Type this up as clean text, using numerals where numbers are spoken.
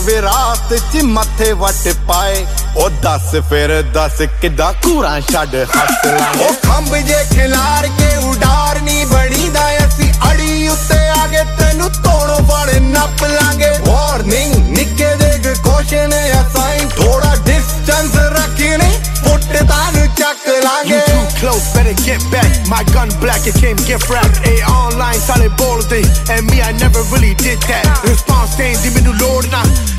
ਵਿਰਾਸਤ ਚ ਮੱਥੇ ਵੱਟ ਪਾਏ ਉਹ ਦੱਸ ਫਿਰ ਦੱਸ ਕਿੱਦਾਂ ਕੂਰਾਂ ਛੱਡ ਹੱਸ ਲਾਂਗੇ ਉਹ ਖੰਭ ਜੇ ਖਿਲਾਰ ਕੇ ਉਡਾਰ ਨਹੀਂ ਬਣੀਦਾ ਅਸੀਂ ਅੜੀ ਉੱਤੇ ਆ ਗਏ ਤੈਨੂੰ ਤੋੜੋ ਫੜ ਨੱਪ ਲਾਂਗੇ ਵਾਰਨਿੰਗ ਨਿੱਕੇ ਦੇ ਕੋਸ਼ਨ ਆ ਸਾਈਨ ਥੋੜਾ ਡਿਸਟੈਂਸ ਰੱਖਣੀ ਫੁੱਟ ਤਾਨੂੰ ਚੱਕ ਲਾਂਗੇ You too close, better get back. My gun black, it came get wrapped. A online solid ball thing, and me I never really did that. Response thing, di ਮੈਨੂੰ ਲੋੜ ਨਾ